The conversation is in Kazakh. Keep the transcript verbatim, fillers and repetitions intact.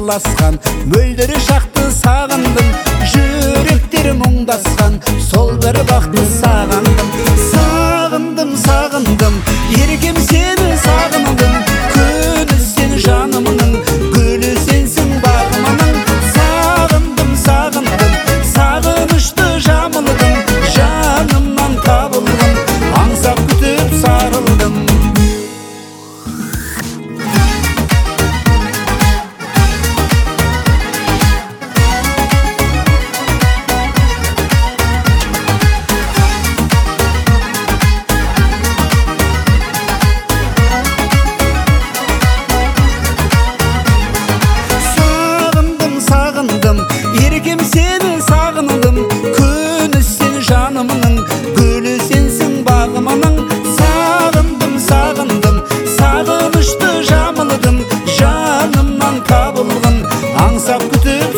сырласқан, мөлдір шақты сағындым, жүректер мұңдасқан, сол бір бақты сағындым. Сағындым, сағындым, еркем сені сағындым, күні сен жанымның, гүлі сенсің бағымның. Сағындым, сағындым, сағынышты жамылдым, жанымнан табылдым, аңсап күтіп сарылдым. Еркем сені сағындым, күні сен жанымның, гүлі сенсің бағымның. Сағындым, сағындым, сағынышты жамылдым, жанымнан табылғын, аңсап күтіп